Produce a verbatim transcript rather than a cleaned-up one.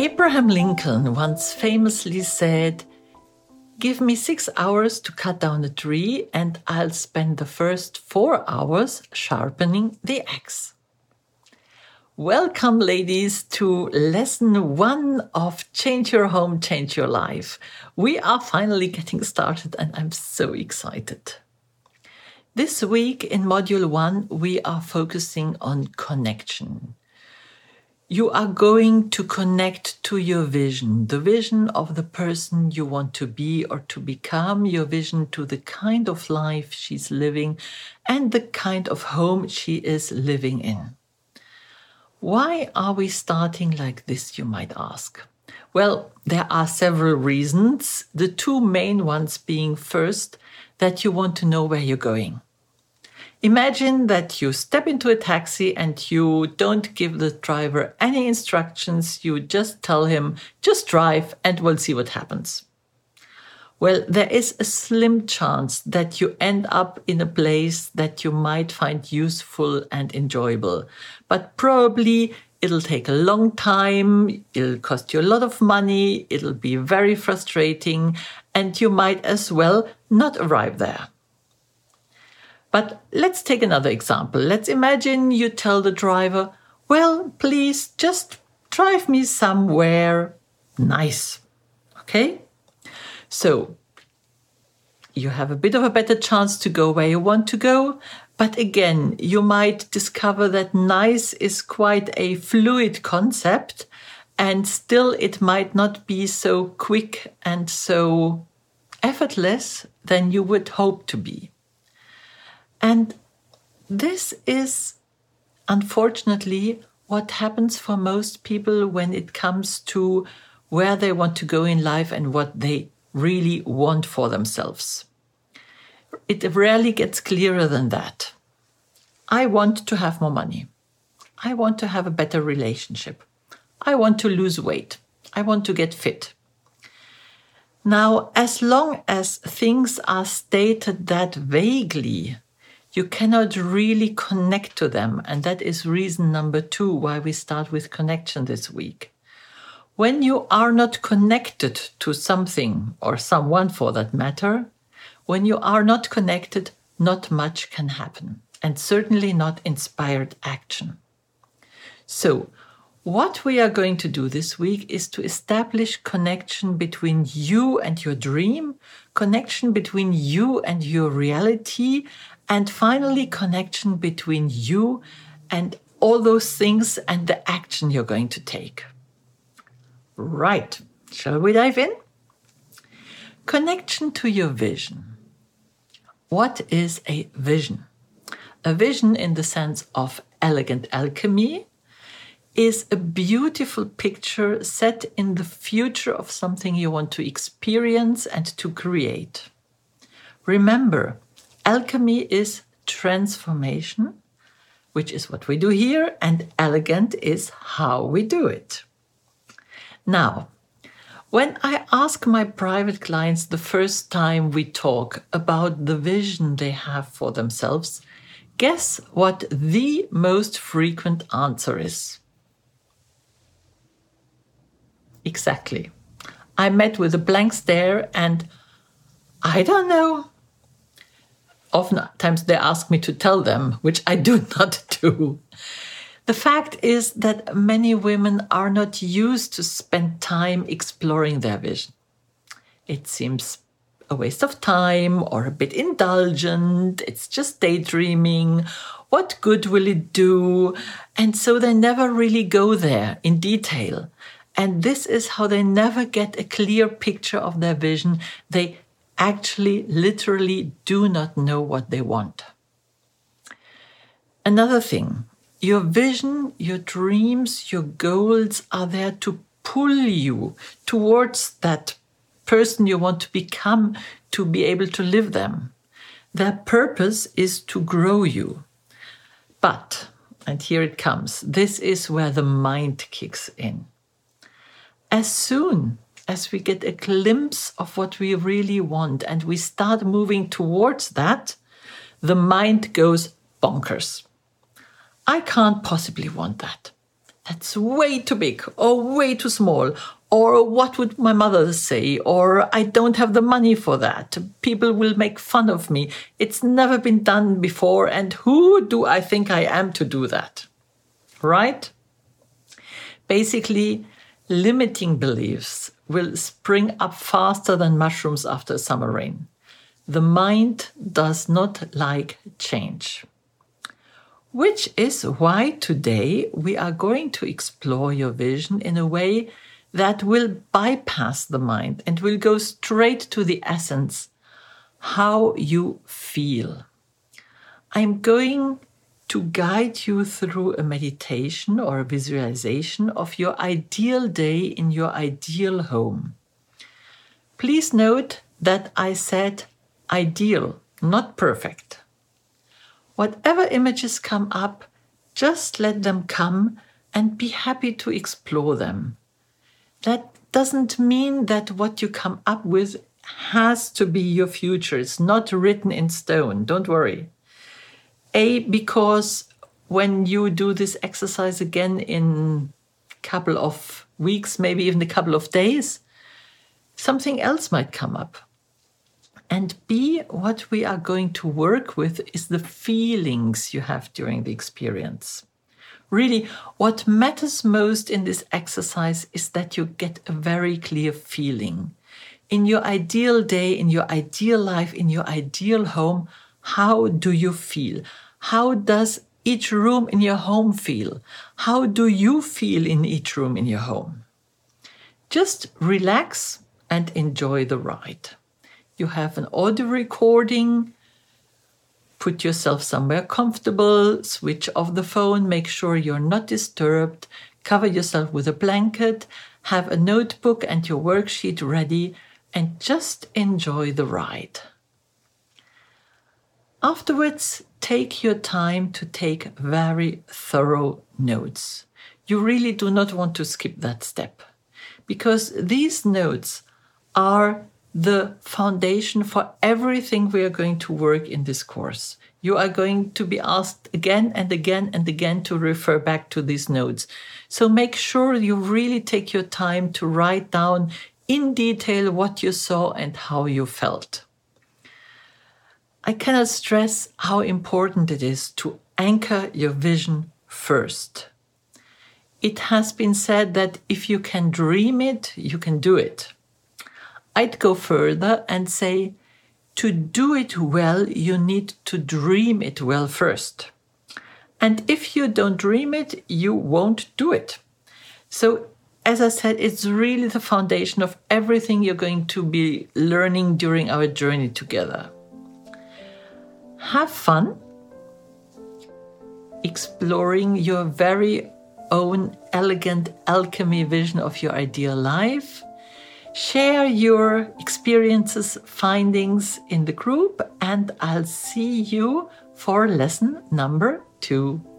Abraham Lincoln once famously said, "Give me six hours to cut down a tree and I'll spend the first four hours sharpening the axe." Welcome, ladies, to lesson one of Change Your Home, Change Your Life. We are finally getting started and I'm so excited. This week in module one, we are focusing on connection. You are going to connect to your vision, the vision of the person you want to be or to become, your vision to the kind of life she's living and the kind of home she is living in. Why are we starting like this, you might ask? Well, there are several reasons, the two main ones being first, that you want to know where you're going. Imagine that you step into a taxi and you don't give the driver any instructions. You just tell him, just drive and we'll see what happens. Well, there is a slim chance that you end up in a place that you might find useful and enjoyable. But probably it'll take a long time, it'll cost you a lot of money, it'll be very frustrating, and you might as well not arrive there. But let's take another example. Let's imagine you tell the driver, well, please just drive me somewhere nice, okay? So you have a bit of a better chance to go where you want to go. But again, you might discover that nice is quite a fluid concept and still it might not be so quick and so effortless than you would hope to be. And this is, unfortunately, what happens for most people when it comes to where they want to go in life and what they really want for themselves. It rarely gets clearer than that. I want to have more money. I want to have a better relationship. I want to lose weight. I want to get fit. Now, as long as things are stated that vaguely, you cannot really connect to them. And that is reason number two why we start with connection this week. When you are not connected to something or someone for that matter, when you are not connected, not much can happen, and certainly not inspired action. So, what we are going to do this week is to establish connection between you and your dream, connection between you and your reality, and finally connection between you and all those things and the action you're going to take. Right, shall we dive in? Connection to your vision. What is a vision? A vision, in the sense of elegant alchemy, is a beautiful picture set in the future of something you want to experience and to create. Remember, alchemy is transformation, which is what we do here, and elegant is how we do it. Now, when I ask my private clients the first time we talk about the vision they have for themselves, guess what the most frequent answer is? Exactly. I met with a blank stare and I don't know. Oftentimes they ask me to tell them, which I do not do. The fact is that many women are not used to spend time exploring their vision. It seems a waste of time or a bit indulgent. It's just daydreaming. What good will it do? And so they never really go there in detail. And this is how they never get a clear picture of their vision. They actually, literally do not know what they want. Another thing, your vision, your dreams, your goals are there to pull you towards that person you want to become to be able to live them. Their purpose is to grow you. But, and here it comes, this is where the mind kicks in. As soon as we get a glimpse of what we really want and we start moving towards that, the mind goes bonkers. I can't possibly want that. that's way too big or way too small, or what would my mother say, or I don't have the money for that. People will make fun of me. It's never been done before, and who do I think I am to do that? Right? Basically, limiting beliefs will spring up faster than mushrooms after a summer rain. The mind does not like change. Which is why today we are going to explore your vision in a way that will bypass the mind and will go straight to the essence, how you feel. I'm going to guide you through a meditation or a visualization of your ideal day in your ideal home. Please note that I said ideal, not perfect. Whatever images come up, just let them come and be happy to explore them. That doesn't mean that what you come up with has to be your future. It's not written in stone. Don't worry. A, because when you do this exercise again in a couple of weeks, maybe even a couple of days, something else might come up. And B, what we are going to work with is the feelings you have during the experience. Really, what matters most in this exercise is that you get a very clear feeling. In your ideal day, in your ideal life, in your ideal home, how do you feel? How does each room in your home feel? How do you feel in each room in your home? Just relax and enjoy the ride. You have an audio recording. Put yourself somewhere comfortable, switch off the phone, make sure you're not disturbed, cover yourself with a blanket, have a notebook and your worksheet ready, and just enjoy the ride. Afterwards, take your time to take very thorough notes. You really do not want to skip that step, because these notes are the foundation for everything we are going to work in this course. You are going to be asked again and again and again to refer back to these notes. So make sure you really take your time to write down in detail what you saw and how you felt. I cannot stress how important it is to anchor your vision first. It has been said that if you can dream it, you can do it. I'd go further and say, to do it well, you need to dream it well first. And if you don't dream it, you won't do it. So, as I said, it's really the foundation of everything you're going to be learning during our journey together. Have fun exploring your very own elegant alchemy vision of your ideal life. Share your experiences, findings in the group, and I'll see you for lesson number two.